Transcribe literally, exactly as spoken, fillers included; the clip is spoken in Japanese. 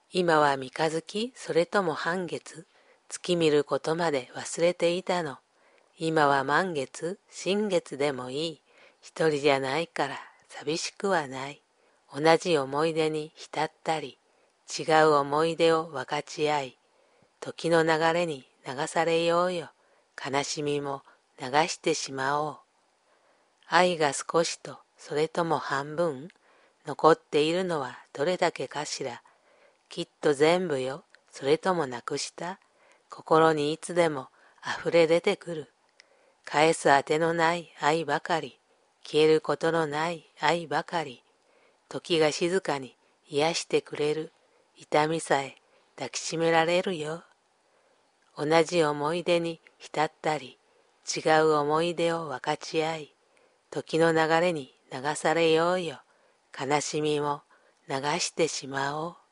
今は三日月、それとも半月、月見ることまで忘れていたの。今は満月、新月でもいい。一人じゃないから寂しくはない。同じ思い出に浸ったり、違う思い出を分かち合い、時の流れに流されようよ。悲しみも流してしまおう。愛が少しとそれとも半分、残っているのはどれだけかしら。きっと全部よ、それともなくした。心にいつでも溢れ出てくる。返すあてのない愛ばかり、消えることのない愛ばかり。時が静かに癒してくれる。痛みさえ抱きしめられるよ。同じ思い出に浸ったり、違う思い出を分かち合い、時の流れに流されようよ。悲しみも流してしまおう。